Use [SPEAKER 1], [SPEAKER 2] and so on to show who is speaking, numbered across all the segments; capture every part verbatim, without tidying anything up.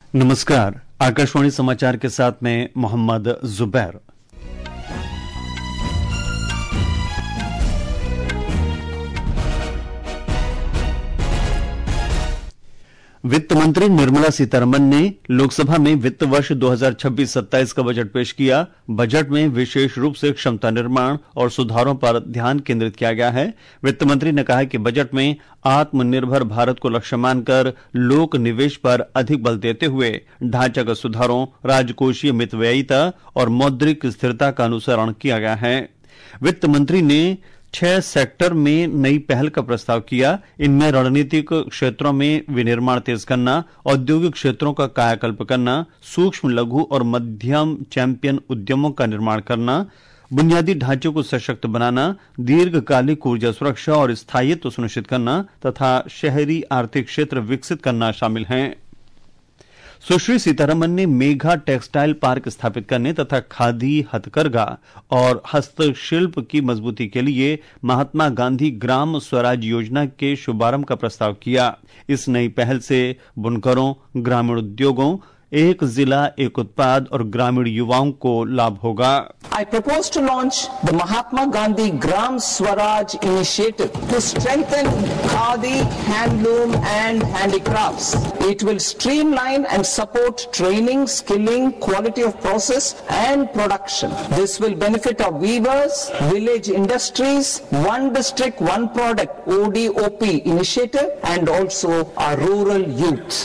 [SPEAKER 1] नमस्कार, आकाशवाणी समाचार के साथ में मोहम्मद जुबैर। वित्त मंत्री निर्मला सीतारमण ने लोकसभा में वित्त वर्ष दो हज़ार छब्बीस सत्ताईस का बजट पेश किया। बजट में विशेष रूप से क्षमता निर्माण और सुधारों पर ध्यान केंद्रित किया गया है। वित्त मंत्री ने कहा कि बजट में आत्मनिर्भर भारत को लक्ष्य मानकर लोक निवेश पर अधिक बल देते हुए ढांचागत सुधारों, राजकोषीय मितव्ययिता और मौद्रिक स्थिरता का अनुसरण किया गया है। वित्त मंत्री ने छह सेक्टर में नई पहल का प्रस्ताव किया। इनमें रणनीतिक क्षेत्रों में विनिर्माण तेज करना, औद्योगिक क्षेत्रों का कायाकल्प करना, सूक्ष्म लघु और मध्यम चैंपियन उद्यमों का निर्माण करना, बुनियादी ढांचे को सशक्त बनाना, दीर्घकालिक ऊर्जा सुरक्षा और स्थायित्व सुनिश्चित करना तथा शहरी आर्थिक क्षेत्र विकसित करना शामिल हैं। सुश्री सीतारमण ने मेगा टेक्सटाइल पार्क स्थापित करने तथा खादी, हथकरघा और हस्तशिल्प की मजबूती के लिए महात्मा गांधी ग्राम स्वराज योजना के शुभारंभ का प्रस्ताव किया। इस नई पहल से बुनकरों, ग्रामीण उद्योगों, एक जिला एक उत्पाद और ग्रामीण युवाओं को लाभ होगा।
[SPEAKER 2] I propose to launch the Mahatma Gandhi Gram Swaraj initiative to strengthen khadi, handloom and handicrafts. It will streamline and support training, skilling, quality of process and production. This will benefit our weavers, village industries, one district, one product O D O P initiative and also our rural youth.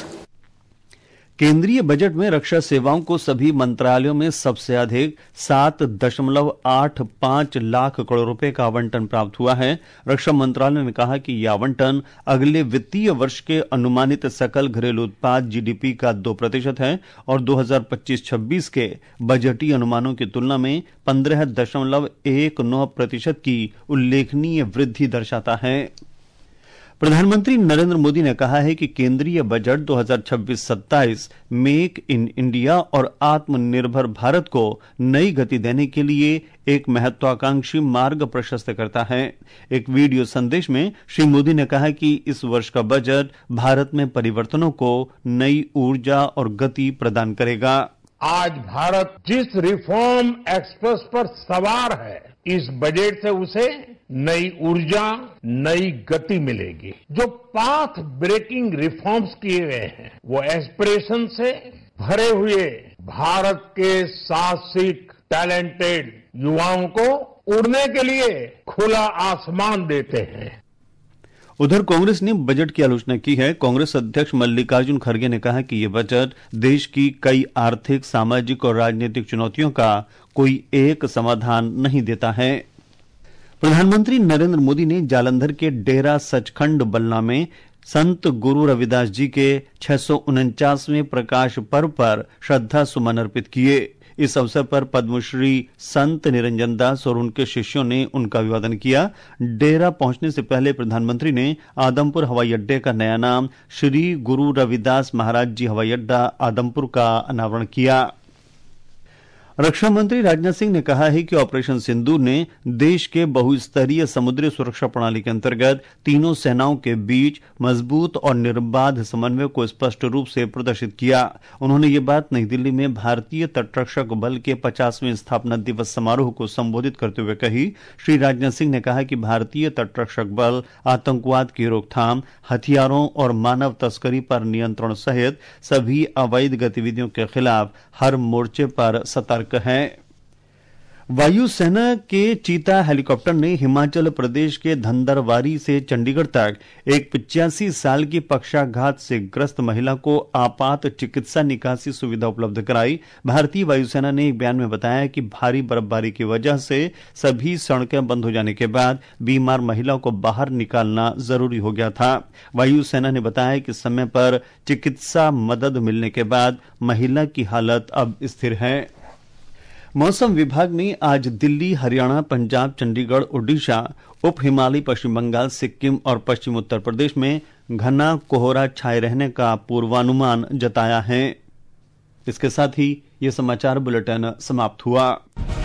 [SPEAKER 1] केंद्रीय budget में रक्षा सेवाओं को सभी मंत्रालयों में सबसे अधिक सात दशमलव आठ पांच लाख करोड़ रुपए का आवंटन प्राप्त हुआ है। रक्षा मंत्रालय ने कहा कि यह आवंटन अगले वित्तीय वर्ष के अनुमानित सकल घरेलू उत्पाद जीडीपी का दो प्रतिशत है और दो हज़ार पच्चीस छब्बीस के बजटीय अनुमानों की तुलना में पंद्रह दशमलव एक नौ प्रतिशत की उल्लेखनीय वृद्धि दर्शाता है। प्रधानमंत्री नरेंद्र मोदी ने कहा है कि केंद्रीय बजट दो हज़ार छब्बीस सत्ताईस मेक इन इंडिया और आत्मनिर्भर भारत को नई गति देने के लिए एक महत्वाकांक्षी मार्ग प्रशस्त करता है। एक वीडियो संदेश में श्री मोदी ने कहा कि इस वर्ष का बजट भारत में परिवर्तनों को नई ऊर्जा और गति प्रदान करेगा।
[SPEAKER 3] आज भारत जिस रिफॉर्म एक्सप्रेस पर सवार है, इस बजट से उसे नई ऊर्जा, नई गति मिलेगी। जो पाथ ब्रेकिंग रिफॉर्म्स किए गए हैं, वो एस्पिरेशन से भरे हुए भारत के साहसिक, टैलेंटेड युवाओं को उड़ने के लिए खुला आसमान देते हैं।
[SPEAKER 1] उधर कांग्रेस ने बजट की आलोचना की है। कांग्रेस अध्यक्ष मल्लिकार्जुन खड़गे ने कहा कि यह बजट देश की कई आर्थिक, सामाजिक और राजनीतिक चुनौतियों का कोई एक समाधान नहीं देता है। प्रधानमंत्री नरेंद्र मोदी ने जालंधर के डेरा सचखंड बल्ला में संत गुरु रविदास जी के छह सौ उनचासवें प्रकाश पर्व पर श्रद्धा सुमन अर्पित किए। इस अवसर पर पद्मश्री संत निरंजन दास और उनके शिष्यों ने उनका अभिवादन किया। डेरा पहुंचने से पहले प्रधानमंत्री ने आदमपुर हवाई अड्डे का नया नाम श्री गुरु रविदास महाराज जी हवाई अड्डा आदमपुर का अनावरण किया। रक्षा मंत्री राजनाथ सिंह ने कहा है कि ऑपरेशन सिंदूर ने देश के बहुस्तरीय समुद्री सुरक्षा प्रणाली के अंतर्गत तीनों सेनाओं के बीच मजबूत और निर्बाध समन्वय को स्पष्ट रूप से प्रदर्शित किया। उन्होंने ये बात नई दिल्ली में भारतीय तटरक्षक बल के पचासवें स्थापना दिवस समारोह को संबोधित करते हुए कही। श्री राजनाथ सिंह ने कहा कि भारतीय तटरक्षक बल आतंकवाद की रोकथाम, हथियारों और मानव तस्करी पर नियंत्रण सहित सभी अवैध गतिविधियों के खिलाफ हर मोर्चे पर सतर्क है। वायुसेना के चीता हेलीकॉप्टर ने हिमाचल प्रदेश के धंधरवारी से चंडीगढ़ तक एक पचासी साल की पक्षाघात से ग्रस्त महिला को आपात चिकित्सा निकासी सुविधा उपलब्ध कराई। भारतीय वायुसेना ने एक बयान में बताया कि भारी बर्फबारी की वजह से सभी सड़कें बंद हो जाने के बाद बीमार महिला को बाहर निकालना जरूरी हो गया था। वायुसेना ने बताया कि समय पर चिकित्सा मदद मिलने के बाद महिला की हालत अब स्थिर है। मौसम विभाग ने आज दिल्ली, हरियाणा, पंजाब, चंडीगढ़, ओडिशा, उप हिमालय, पश्चिम बंगाल, सिक्किम और पश्चिम उत्तर प्रदेश में घना कोहरा छाए रहने का पूर्वानुमान जताया है। इसके साथ ही ये समाचार बुलेटिन समाप्त हुआ।